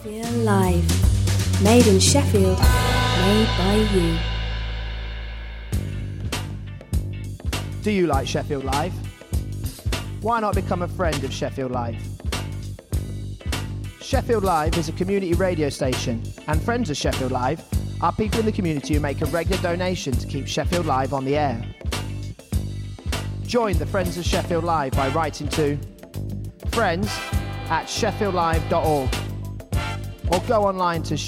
Sheffield Live. Made in Sheffield, made by you. Do you like Sheffield Live? Why not become a friend of Sheffield Live? Sheffield Live is a community radio station, and friends of Sheffield Live are people in the community who make a regular donation to keep Sheffield Live on the air. Join the Friends of Sheffield Live by writing to friends@sheffieldlive.org or go online to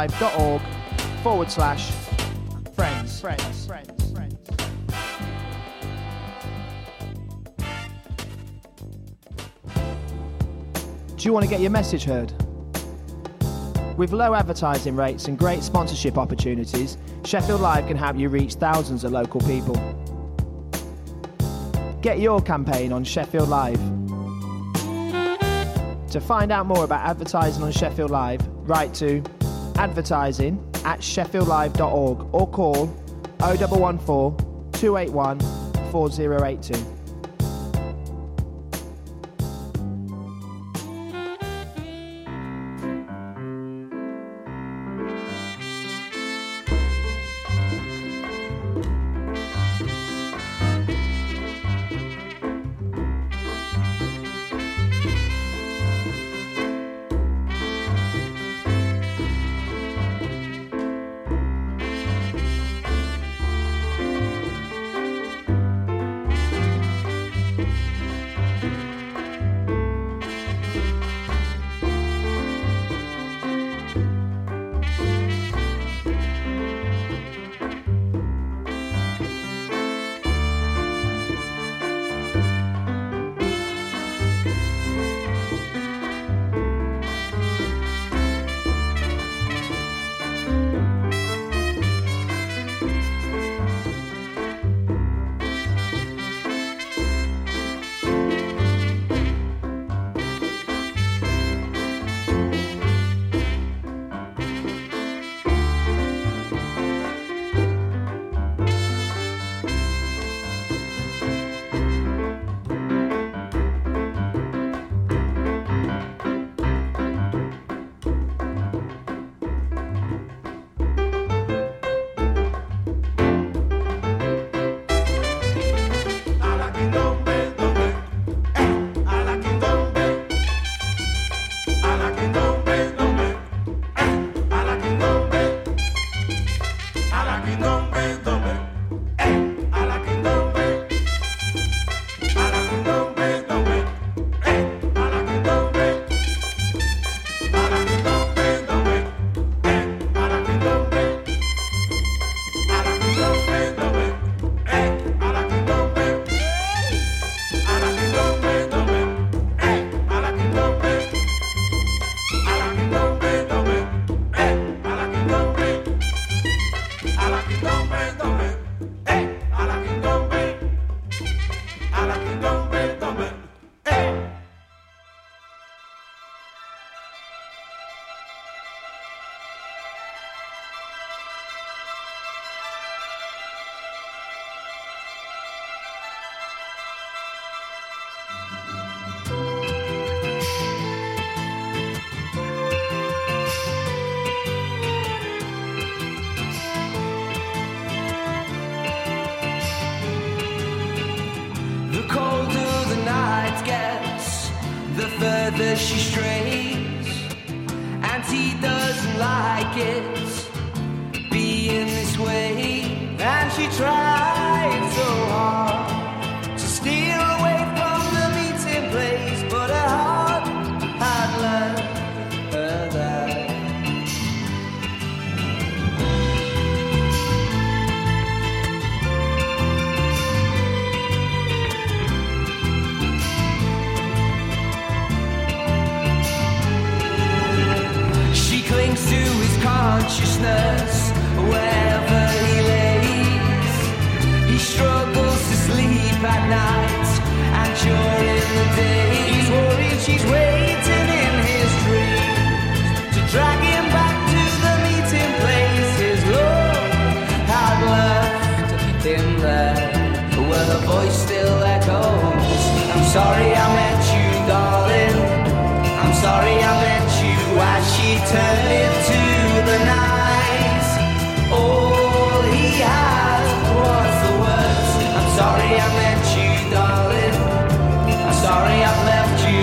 sheffieldlive.org/friends. Do you want to get your message heard? With low advertising rates and great sponsorship opportunities, Sheffield Live can help you reach thousands of local people. Get your campaign on Sheffield Live. To find out more about advertising on Sheffield Live, write to advertising@sheffieldlive.org or call 0114 281 4082. She strays, and he doesn't like it being this way. And she tried so hard to steal away from the meeting place, but her heart had learned her that. Clings to his consciousness wherever he lays. He struggles to sleep at night and during the day. He's worried she's waiting in his dreams to drag him back to the meeting place. His love had left him there, where her voice still echoes. I'm sorry I met you, darling. I'm sorry I met you as she turned into the night. All he had was the words, I'm sorry I met you, darling. I'm sorry I've left you.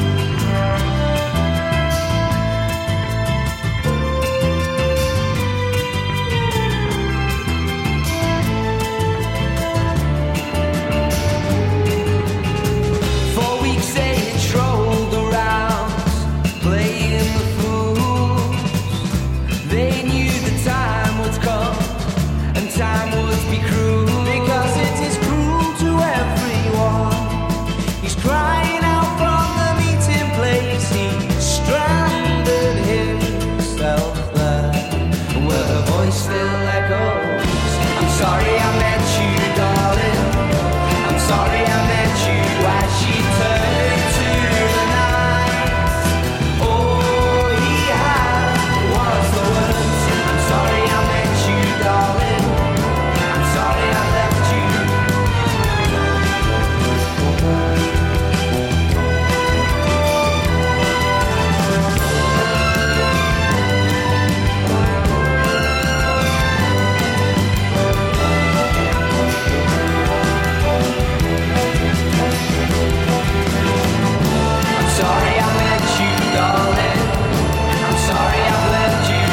Time would be cruel, because it is cruel to everyone. He's crying out from the meeting place. He stranded himself there, where her voice still echoes. I'm sorry I met you, darling. I'm sorry I met you. As she turned into the night, all he had was the words, I'm sorry I met you, darling. Sorry I left you. I'm sorry I met you, darling. I'm sorry I've left you.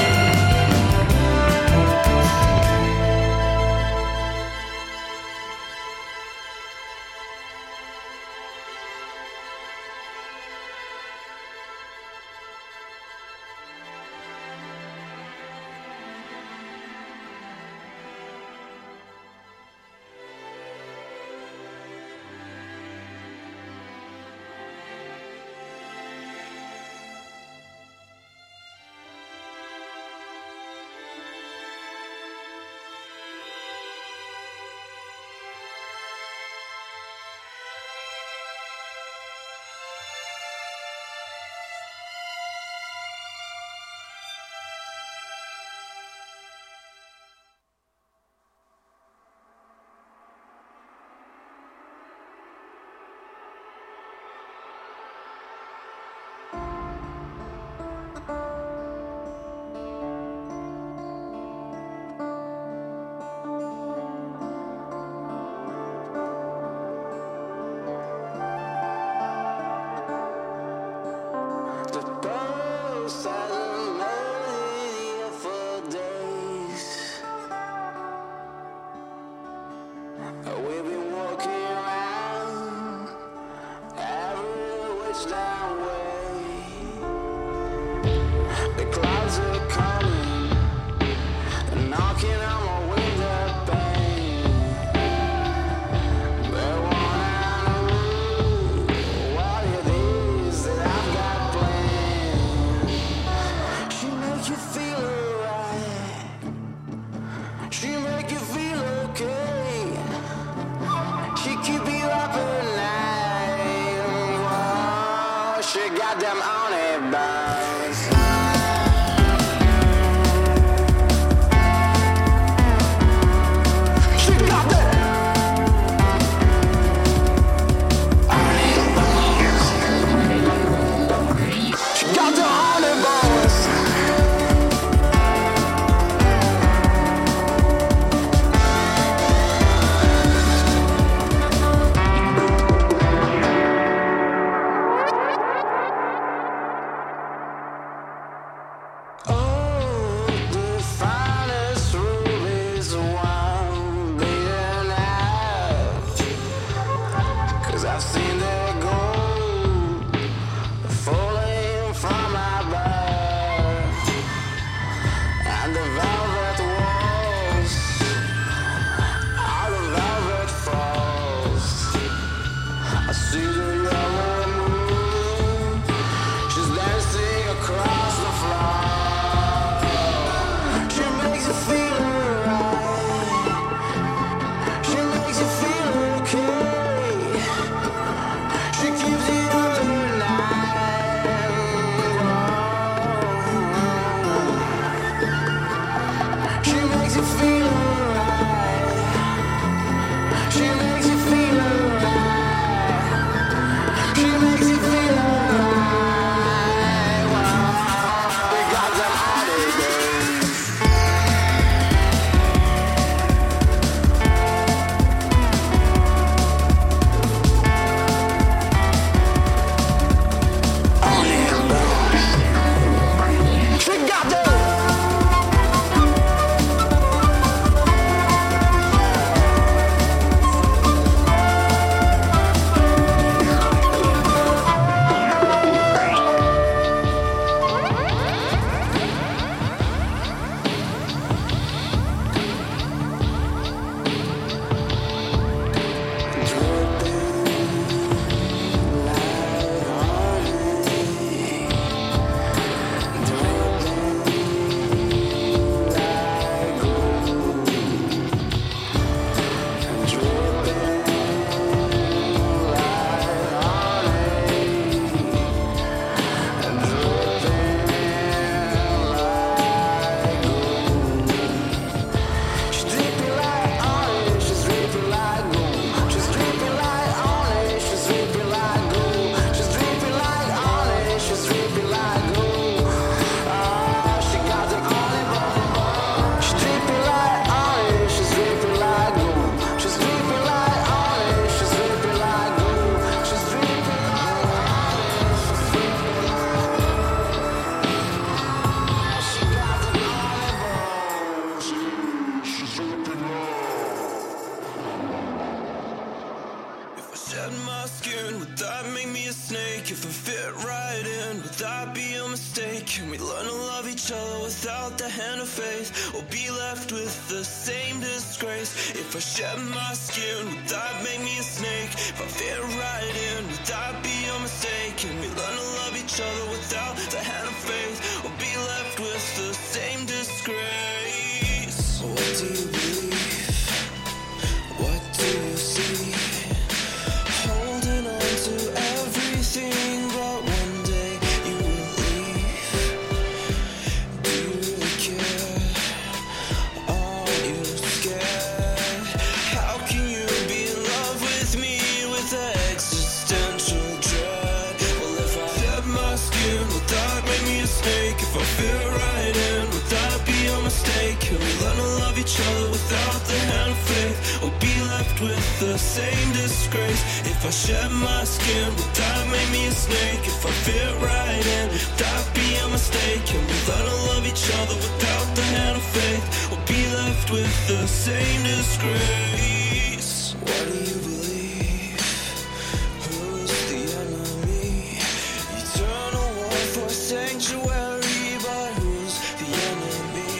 If I shed my skin, would that make me a snake? If I fit right in, would that be a mistake? Can we learn to love each other without the hand of faith? Or be left with the same disgrace? What do you believe? What do you see? Holding on to everything, but one day you will leave. Do you really care? Are you scared? How can you be in love with me with existential dread? Well, if I shed my skin, would that make me a snake? If I fit right in, would that be a mistake? Can we learn to love each other without the hand of faith? Or be left with the same disgrace? If I shed my skin, would that make me a snake? If I fit right in, would that be a mistake? Can we learn to love each other without the hand of faith? Or be left with the same disgrace? What do you believe? Who's the enemy? You turn a war for sanctuary, but who's the enemy?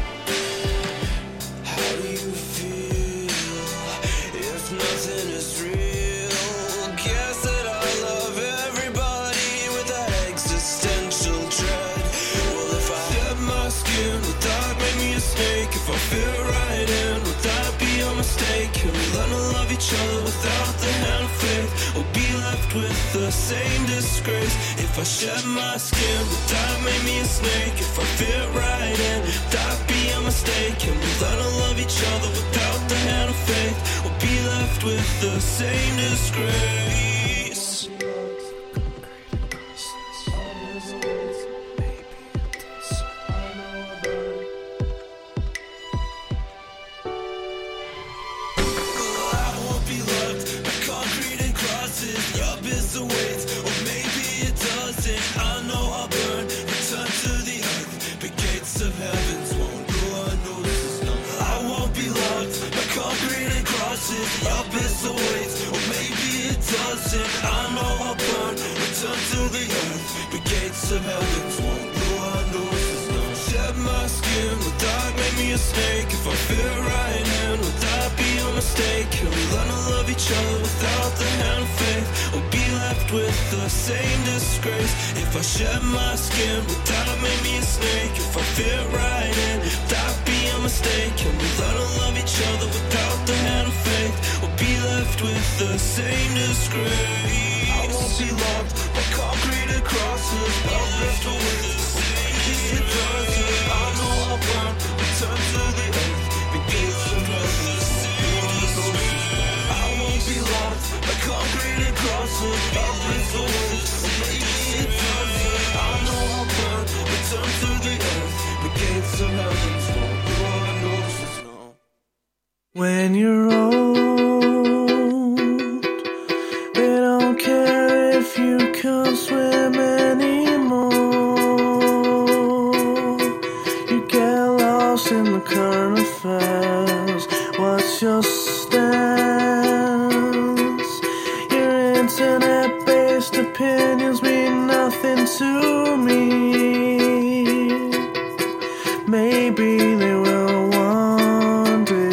How do you feel if nothing is real? Guess that I love everybody with that existential dread. Well, if I shed my skin, would that make me a snake? If I fit right in, would that be a mistake? Can we learn to love each other without the hand of faith? Or be left with the same disgrace? If I shed my skin, would that make me a snake? If I fit right in, would that be a mistake? Can we learn to love each other without the hand of faith? Or be left with the same disgrace? I won't be loved by concrete and crosses. The abyss awaits, or maybe it doesn't. I know I'll burn, return to the earth. The gates of heavens won't go unnoticed. No, I won't be loved by concrete and crosses. The abyss awaits, or maybe it doesn't. I know I'll burn, return to the earth. The gates of heavens won't go unnoticed. No, shed my skin, would that make me a snake? If I fit right in, would that be a mistake? Can we learn to love each other without the hand of faith? Or be left with the same disgrace? If I shed my skin, would that make me a snake? If I fit right in, would that be a mistake? Can we learn to love each other without the hand of faith? Or be left with the same disgrace? I won't be loved by concrete and crosses. I'm left with the same disgrace. I know I'll burn, return to the earth. The gates of heaven. I won't be loved by concrete and crosses. I'm left with the same disgrace. I know I'll burn, return to the earth. The gates of heaven won't go unnoticed. No. When you're old, they don't care if you can't swim anymore. You get lost in the current affairs. What's your stance? Your internet-based opinions mean nothing to me. Maybe they will one day.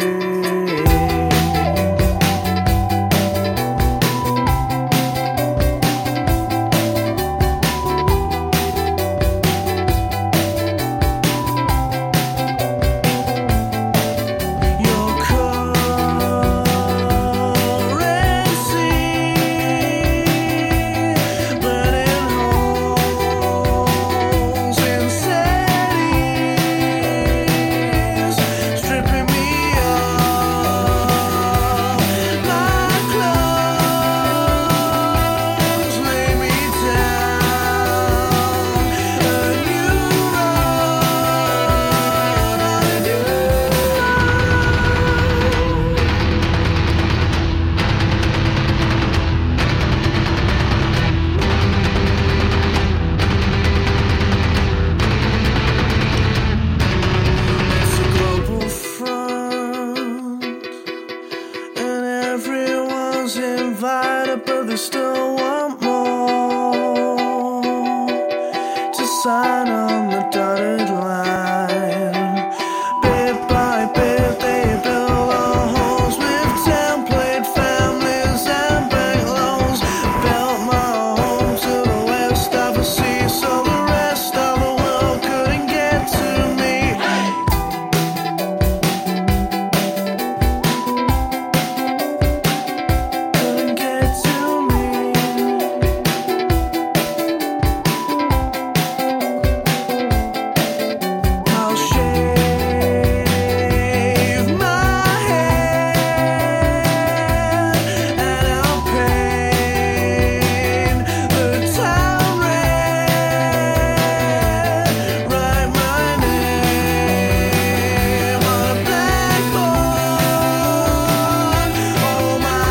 Your currency, burning holes in cities. sign on the dotted line. Bit by bit they build our homes with template families and bank loans. Built my home to the west of the sea so the rest of the world couldn't get to me. Couldn't get to me. I'll shave my head and I'll paint the town red. Write my name on a blackboard. All my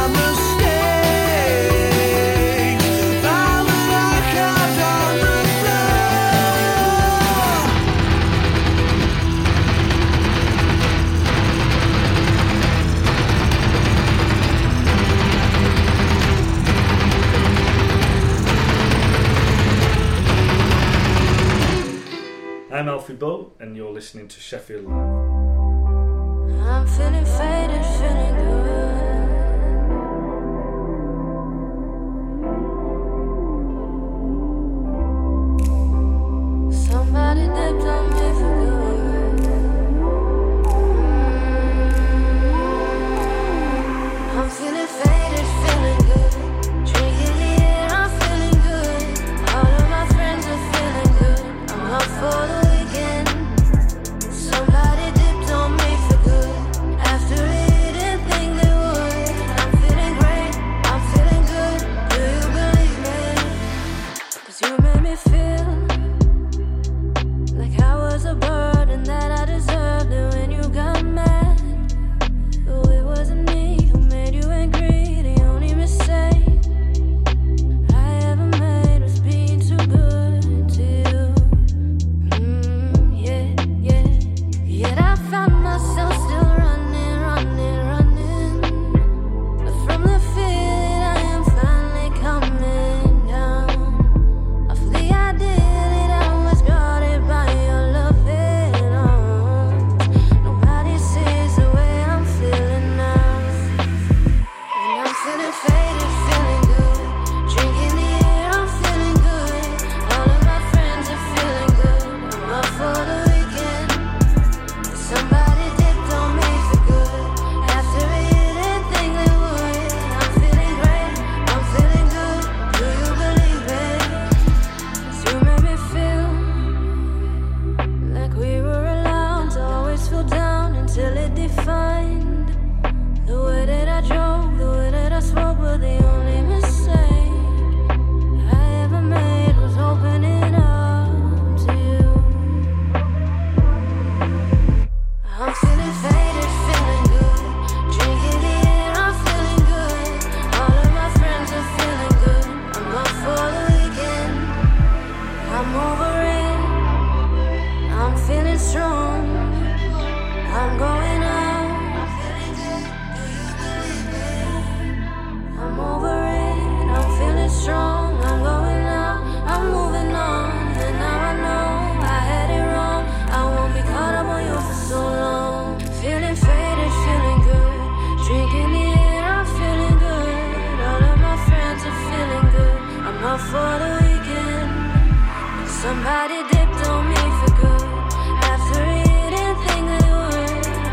mistakes, found that I carved on the floor. I'm Alfie Bull, and you're listening to Sheffield Live. I'm feeling faded, feeling good. Somebody dipped on me for good. I'm feeling faded, feeling good. Drinking the air, I'm feeling good. All of my friends are feeling good. I'm up for the weekend. Somebody dipped on me for good. After it, didn't think they would. I'm feeling great, I'm feeling good. Do you believe me? 'Cause you made me feel like I was a burden that I deserved it when you got mad. Though it wasn't me who made you angry, the only mistake I ever made was being too good to you. Yeah, yeah. Yet I found myself still running, running, running. But from the feeling I am finally coming down. Off the idea that I was guarded by your loving arms. Nobody sees the way I'm feeling now. And I'm feeling faded, feeling good. Drinking the air, I'm feeling good. All of my friends are feeling good. I'm up for the weekend. Somebody dipped on me for good. After it, didn't think they would. I'm feeling great, I'm feeling good. Do you believe it? 'Cause you made me feel like we were allowed to always feel down until it defined the way that I drove, the way that I spoke. But the only mistake I ever made was opening up to you. I'm feeling faded, feeling good. Drinking the air, I'm feeling good. All of my friends are feeling good. I'm up for the weekend. I'm over it. I'm feeling strong. I'm going out. I'm over it. I'm feeling strong. I'm going out. I'm moving on. And now I know I had it wrong. I won't be caught up on you for so long. Feeling faded, feeling good. Drinking the air, I'm feeling good. All of my friends are feeling good. I'm up for the weekend. Somebody dipped on me for good. After it, didn't think they would.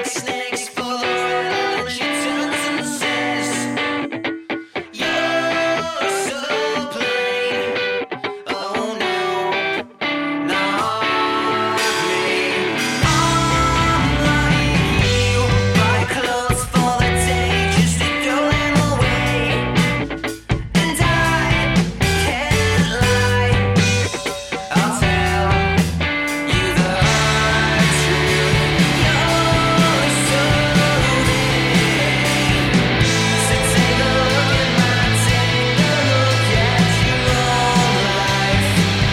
snakes fall around and she turns and says, "You're so plain. Oh no, not me. I'm like you, buy clothes for the day just to throw them away. And I can't lie. I'll tell you the truth. You're so vain. So take a look at mine, take a look at your own life.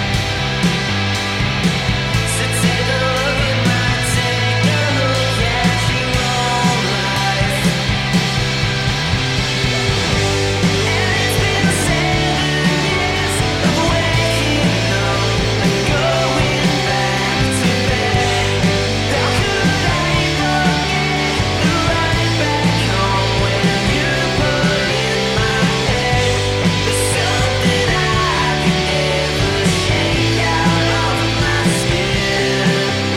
So take a look at mine, take a look at your own life. And it's been 7 years of waking up and going back to bed. How could I forget the ride back home when you put in my head? There's something I can never shake out of my skin.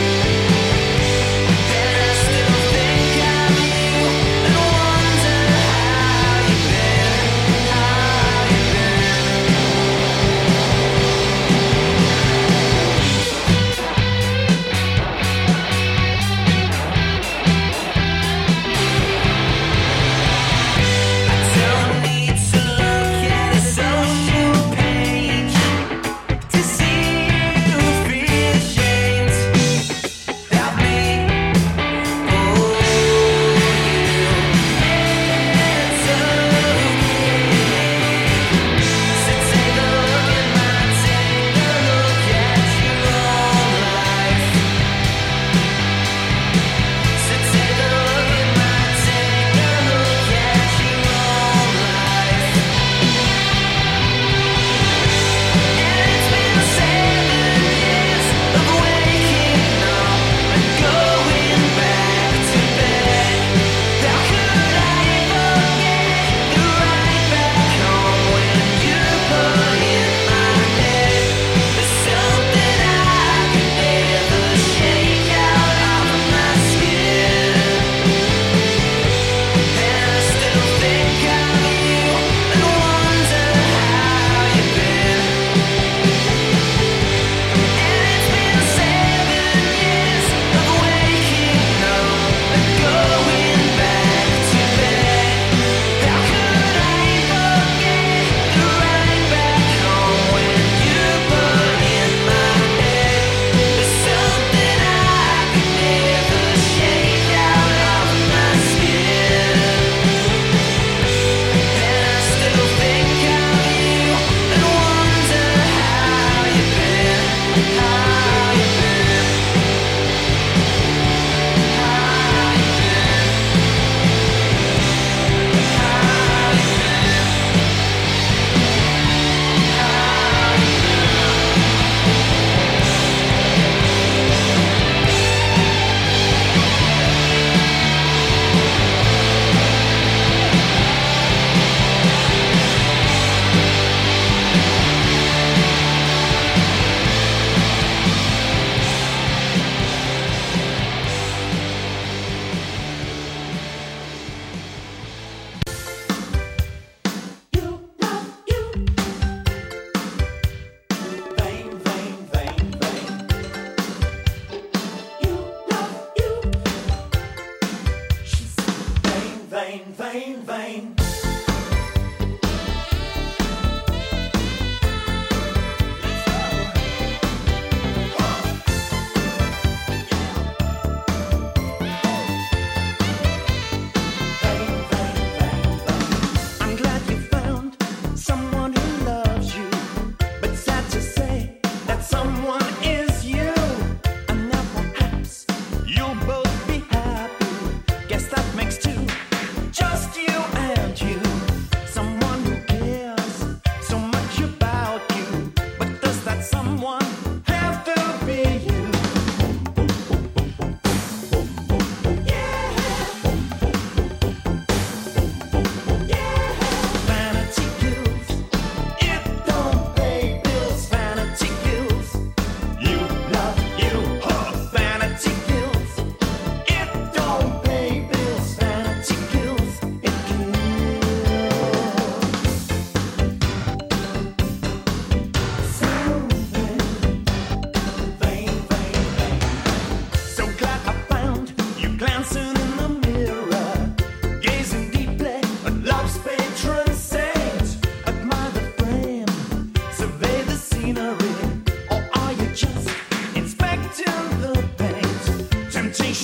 And I still think of you and wonder how you've been, how you've been. I don't need to look at a social page to see you feel ashamed. Help me, oh you. It's okay. So take a look at mine, take a look at your own life. So take a look at mine, take a look at your own life. And it's been 7 years of waking up and going back to bed. How could I forget the ride back home when you put in my head? There's something I can never shake out of my skin. And I still think of you and wonder how you've been. And it's been 7 years of waking up and going back to bed. How could I forget the ride back home when you put in my head? There's something I can never shake out of my skin. And I still think of you and wonder how you've been, how you've been, how you've You'll both be happy. Guess that makes two. Just you and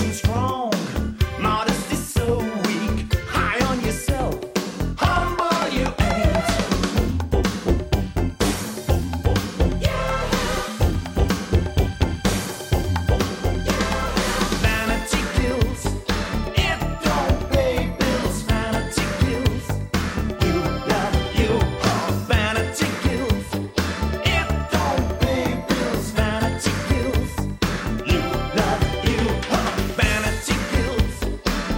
too strong. Modesty so weak. High on yourself. Humble you ain't. Vanity kills. It don't pay bills. Vanity kills. You love you. Vanity kills. It don't pay bills. Vanity kills. You love you. Vanity kills.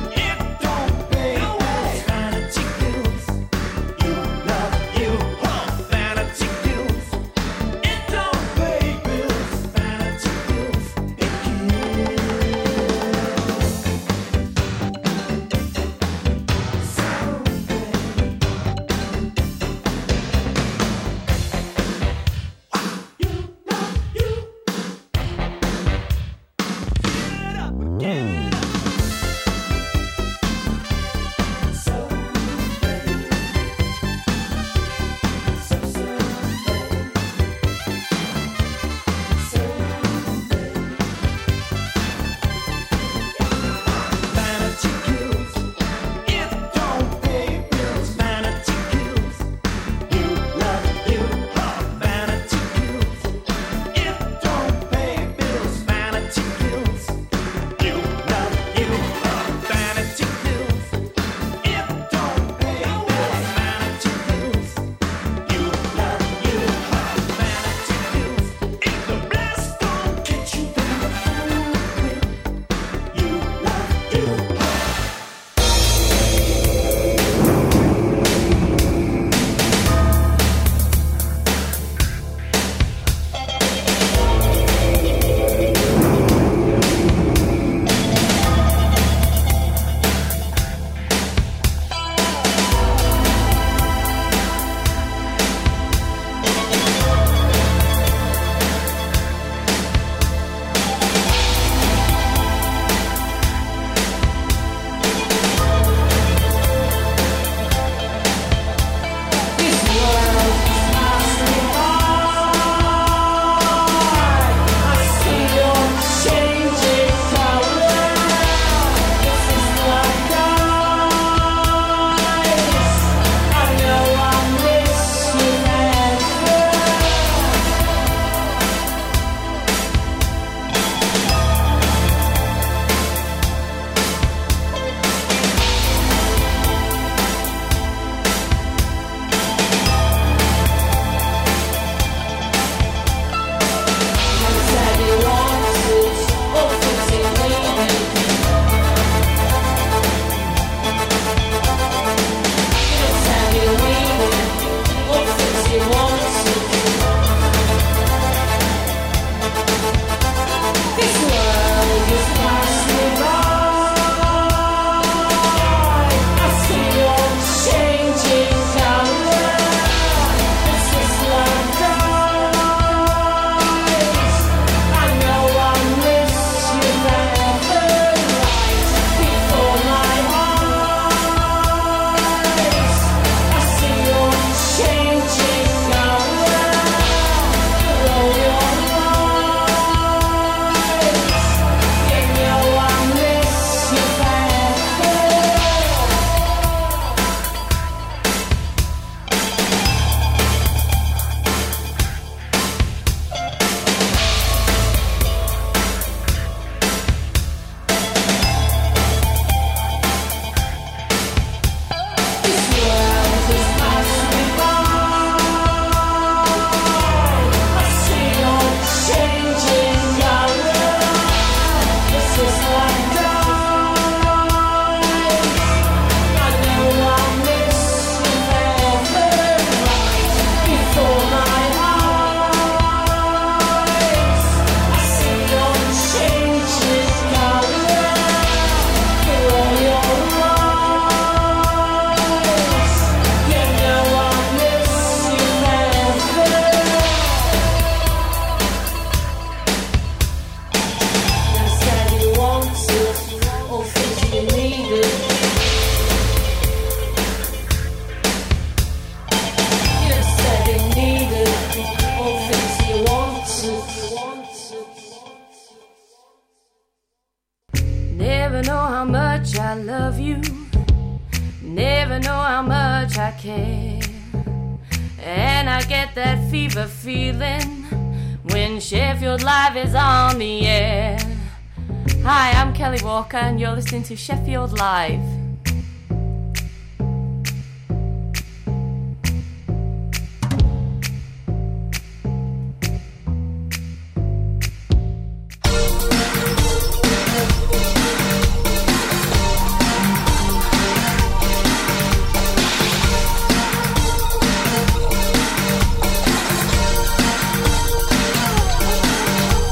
Never know how much I love you. Never know how much I care. And I get that fever feeling when Sheffield Live is on the air. Hi, I'm Kelly Walker and you're listening to Sheffield Live.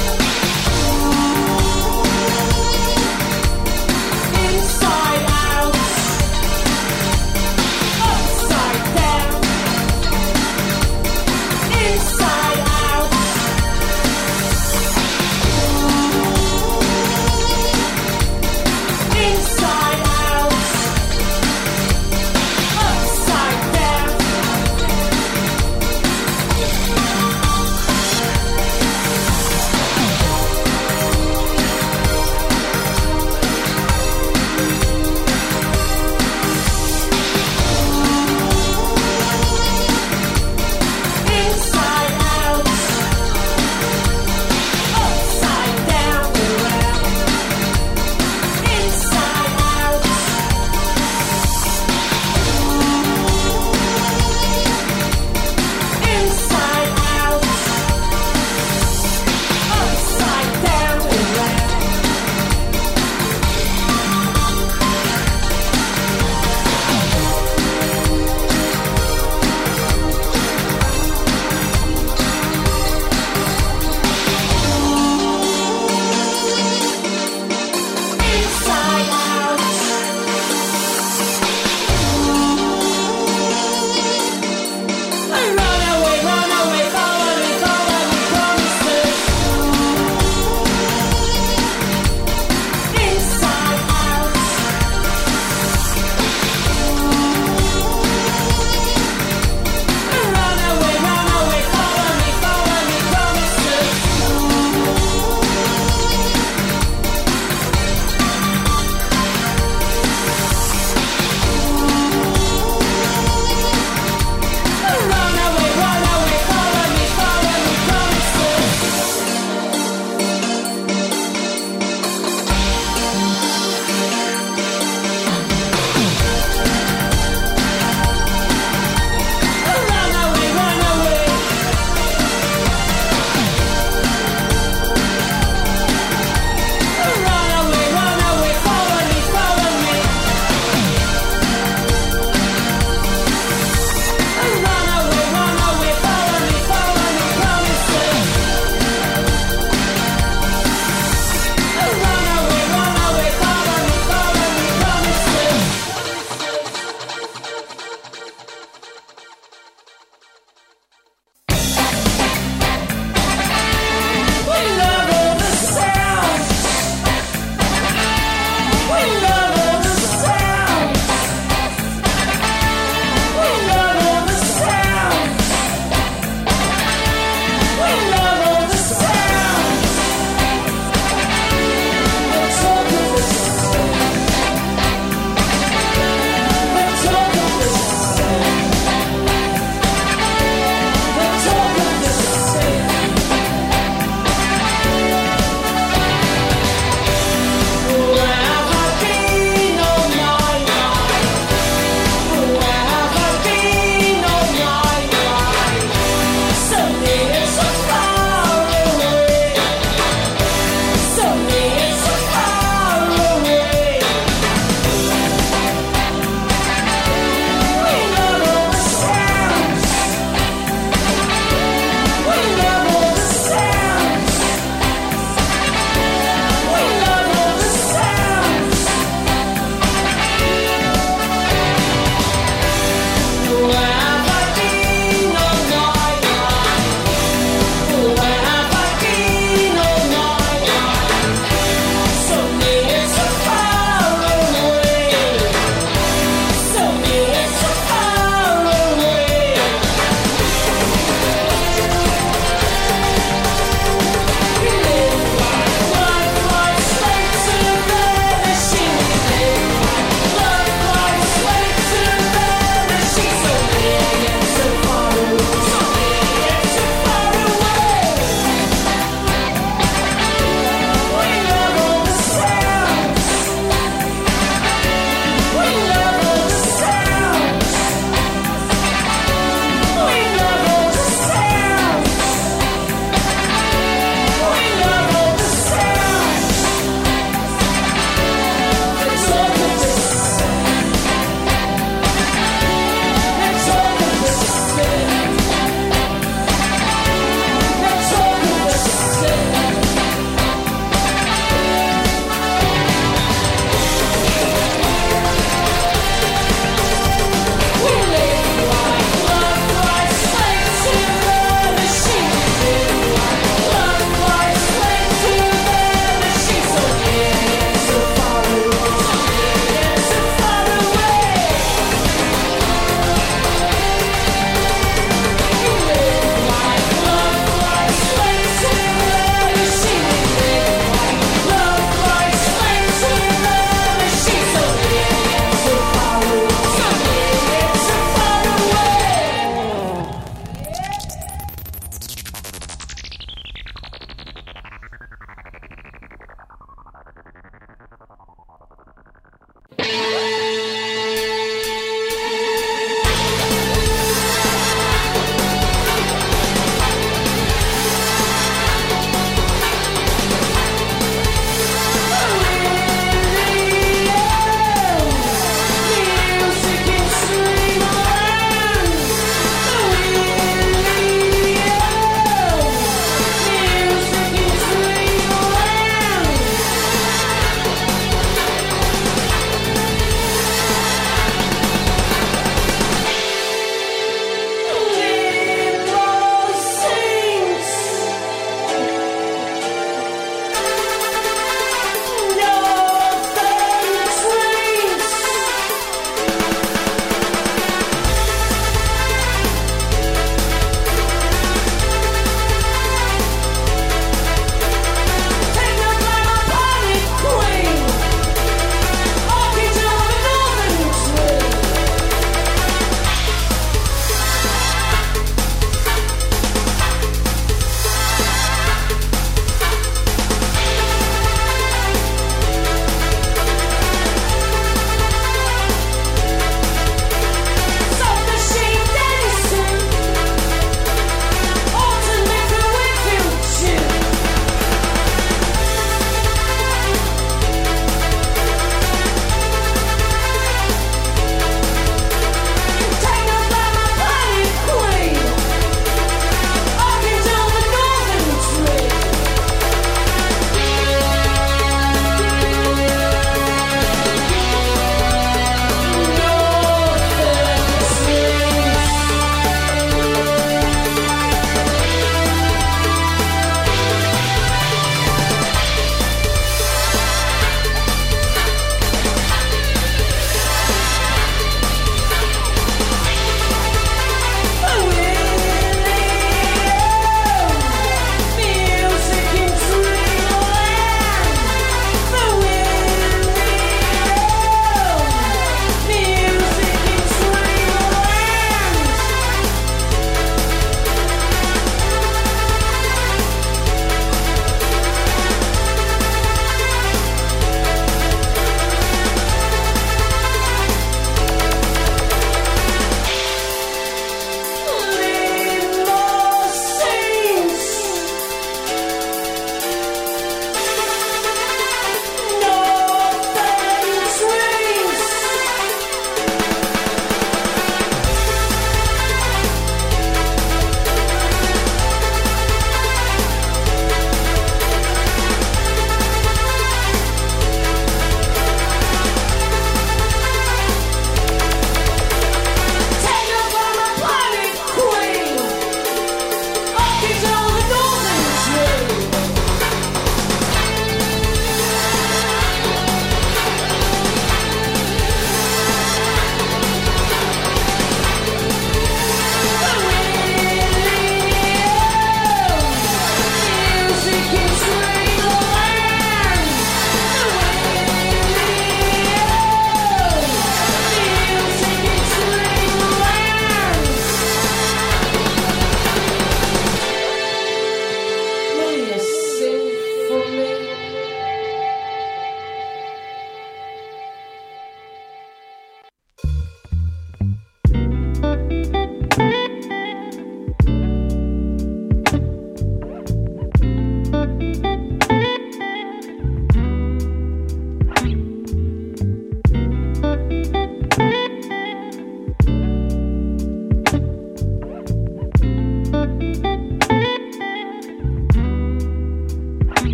Inside out.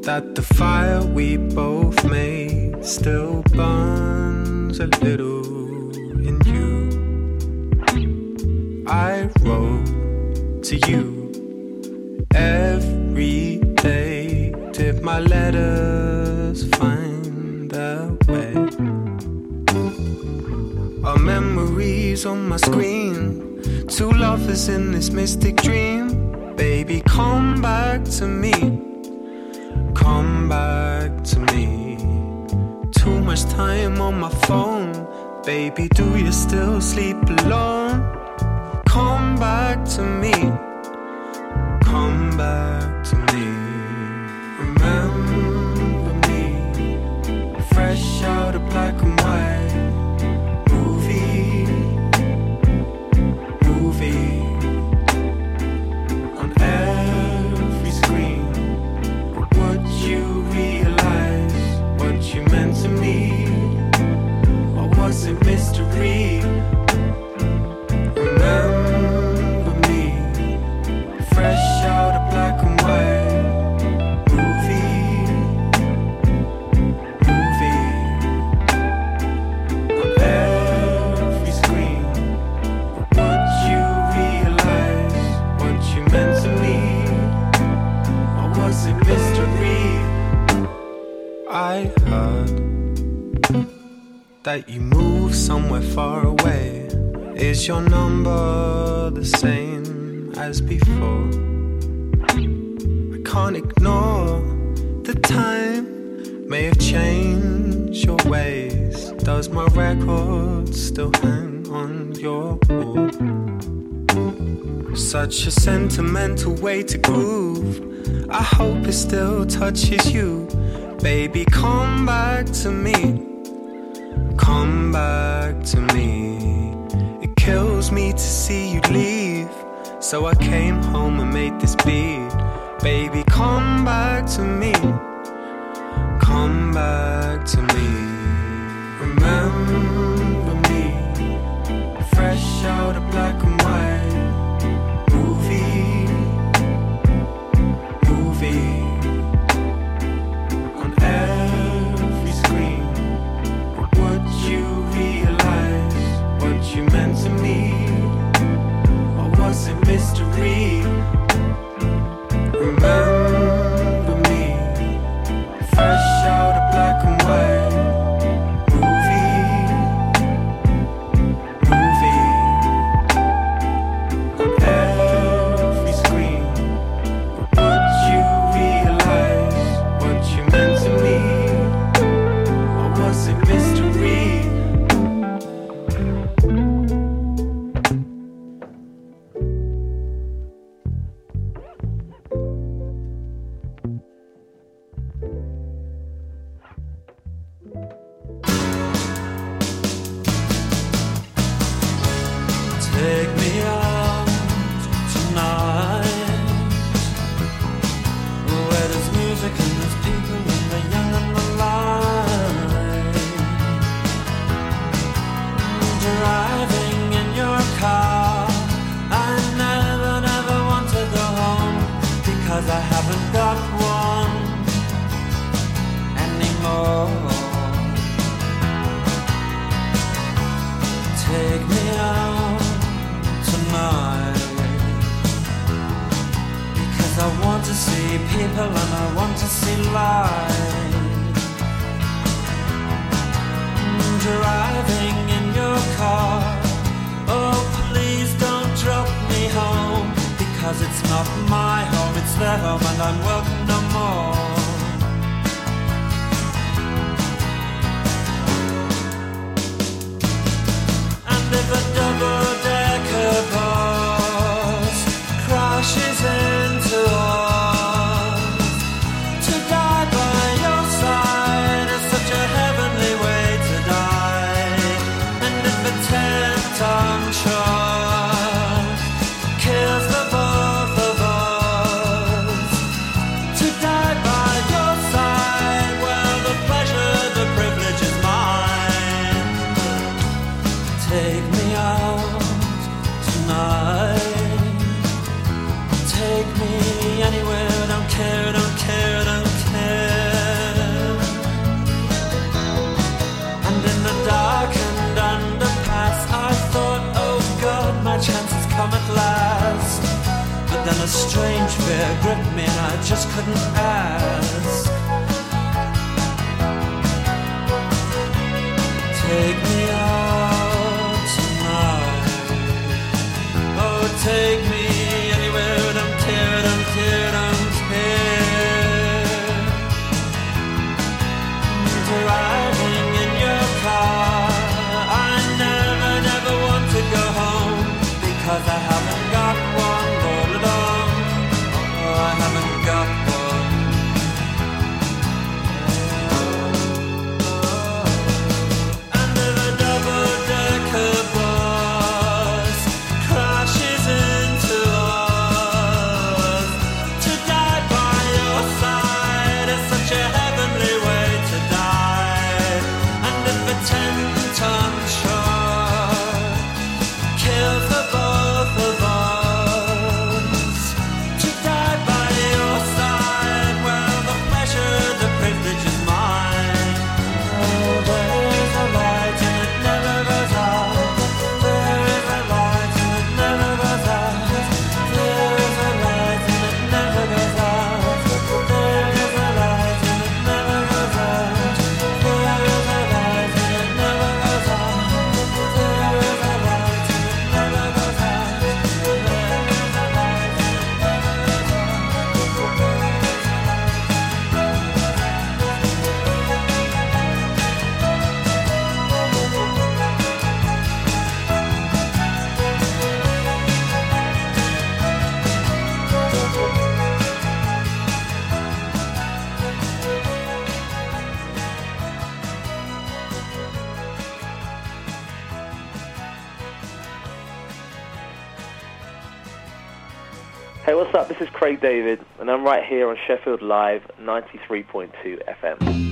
that the fire we both made still burns a little in you. I wrote to you every day. Did my letters find their way? Our memories on my screen, two lovers in this mystic dream. Baby, come back to me. Come back to me. Too much time on my phone. Baby, do you still sleep alone? Come back to me. Come back to me. Remember me. Fresh out of black and white. Movie on every screen. But would you realize what you meant to me? Or was it mystery? Remember me, fresh out of black and white. Movie on every screen. But would you realize what you meant to me? Or was it mystery? I heard that you moved somewhere far away. Is your number the same as before? I can't ignore the time may have changed your ways. Does my record still hang on your wall? Such a sentimental way to groove. I hope it still touches you. Baby, come back to me. Come back to me. It kills me to see you leave, so I came home and made this beat. Baby, come back to me. Come back to me. Remember me. Fresh out of black and white. Movie on every screen. But would you realize what you meant to me? Or was it mystery? Remember me, fresh out of black and white. Movie on every screen. But would you realize what you meant to me? Or was it mystery? Take me out tonight, where there's music and there's people and the young and the light. Driving in your car, I never want to go home, because I haven't got one anymore. Take me out tonight, because I want to see people and I want to see life. Driving in your car, oh please don't drop me home, because it's not my home, it's their home and I'm welcome no more. And if a double-decker bus crashes into us, to die by your side is such a heavenly way to die. And if a 10-ton truck kills the both of us, fear gripped me and I just couldn't ask. Take me out tonight. Oh, take me anywhere and I'm teared, I'm teared, I'm teared. Driving in your car, I never, never want to go home because I haven't got one all alone. Oh, I haven't got one. Hey, what's up? This is Craig David, and I'm right here on Sheffield Live 93.2 FM.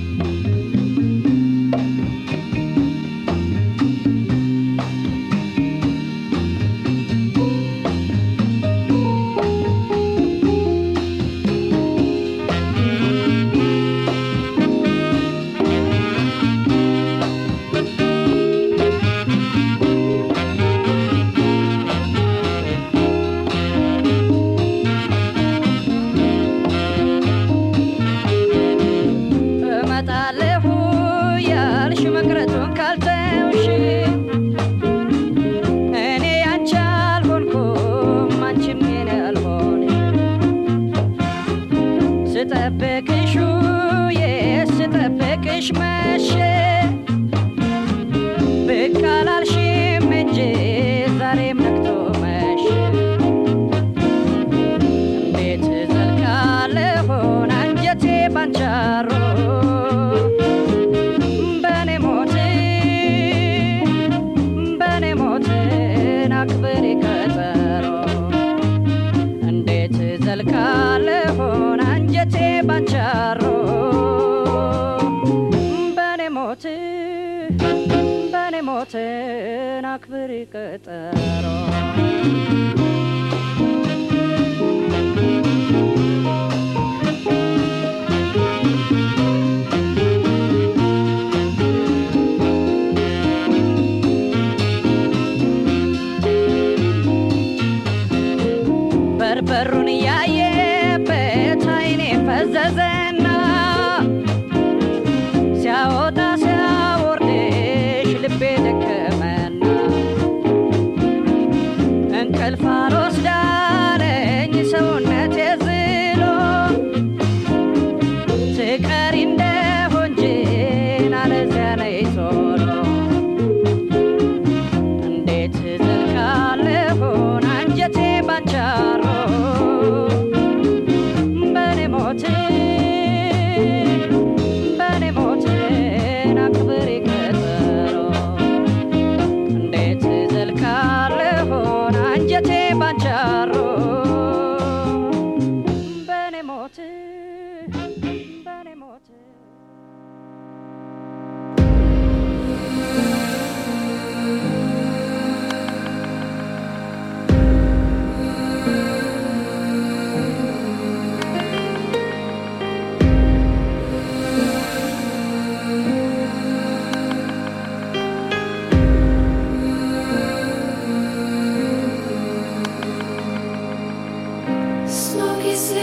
Smoky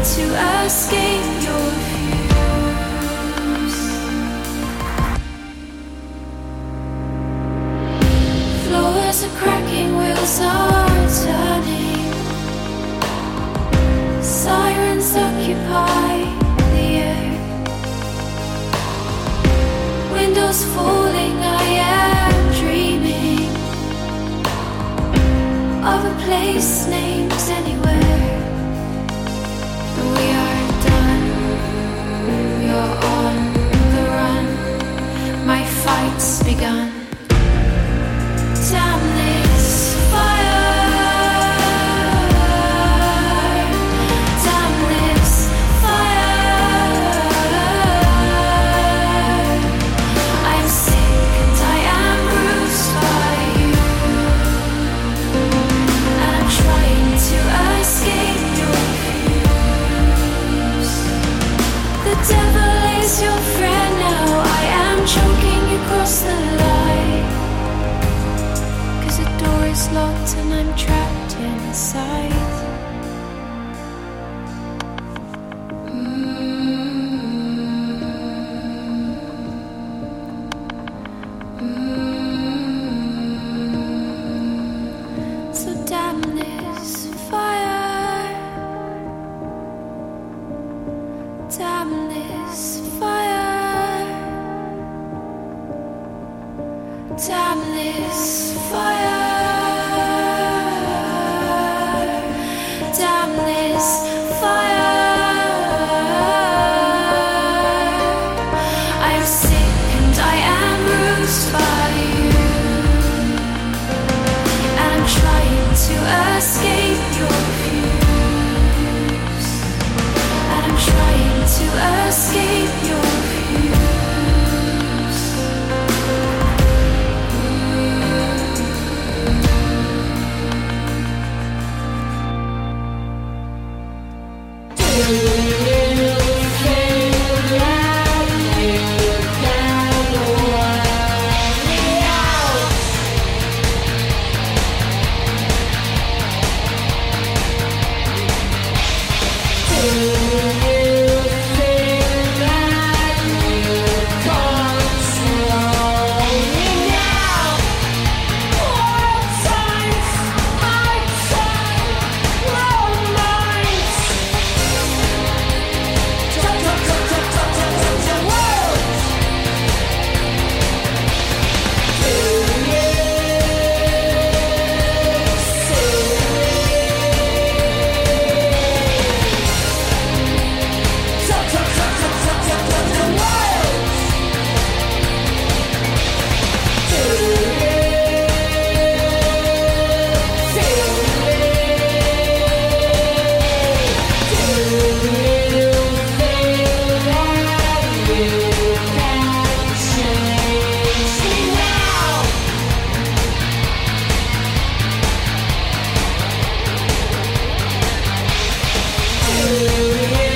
to escape your views. Floors are cracking, wheels are turning. Sirens occupy the air. Windows falling, I am dreaming of a place named anywhere. We are done, we are on the run. My fight's begun. Damn this fire, damn this fire. I'm sick and I am bruised by you, and I'm trying to escape your views. The devil is your friend now. I am choking you across the line, 'cause the door is locked and I'm trapped inside. So damn this fire, damn this fire, damn this